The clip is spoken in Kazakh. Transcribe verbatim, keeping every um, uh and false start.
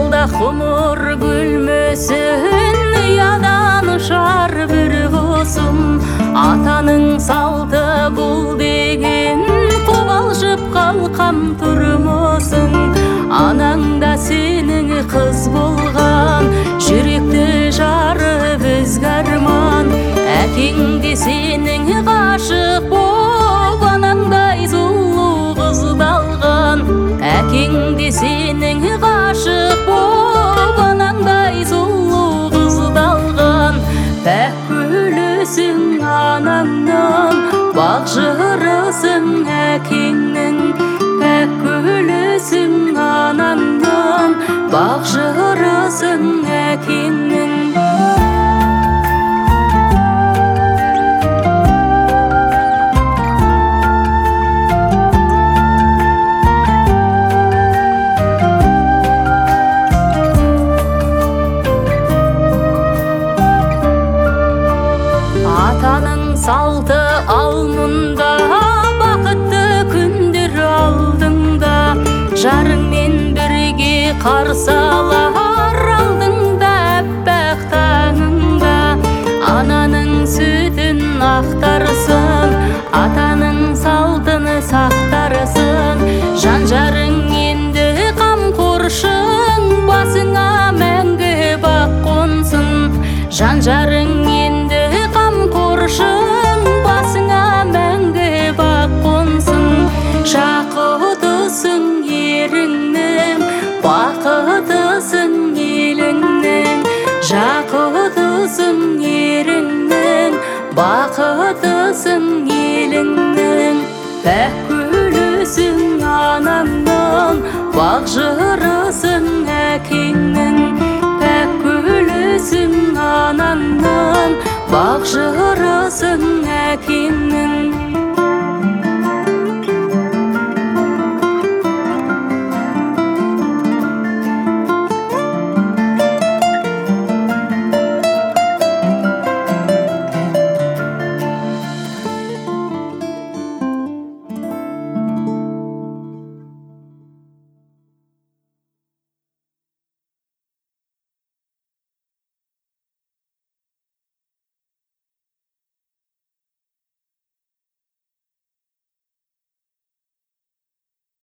алда құмыр гүлмөсін, ұядан ұшар бір құсым. Атаның салты бұл деген, қобалжып қалқам тұрмысың. Анаңда сенің қыз болған, жүректі жарып өзгарман. Әкеңде сенің ғашық боп, анаңдай зұлу қыздалған. Әкеңде сенің ғашық боп, анаңдай зұлу қыздалған. Пәк гүлісің анаңнан, бақ жырысың әкеңнің. Пәк гүлісің анаңнан, бақ жырысың әкеңнің. Атаның салты алмында, бақытты күндер алдыңда. Жарыңмен бірге қарсы алар алдыңда, әппақ таңыңда. Ананың сүтін ақтарсың, атаның салтын сақтарсың. Жан-жарың енді қамқоршың, басыңа мәңгі бақ қонсын. Жан-жарың енді қамқоршың, басыңа мәңгі бақ қонсын. Жақұтысың еріңнің, бақытысың еліңнің. Жақұтысың еріңнің, бақытысың еліңнің. Пәк гүлісің анаңнан, бақ жырысың әкеңнің. Пәк гүлісің анаңнан, бақ жырысың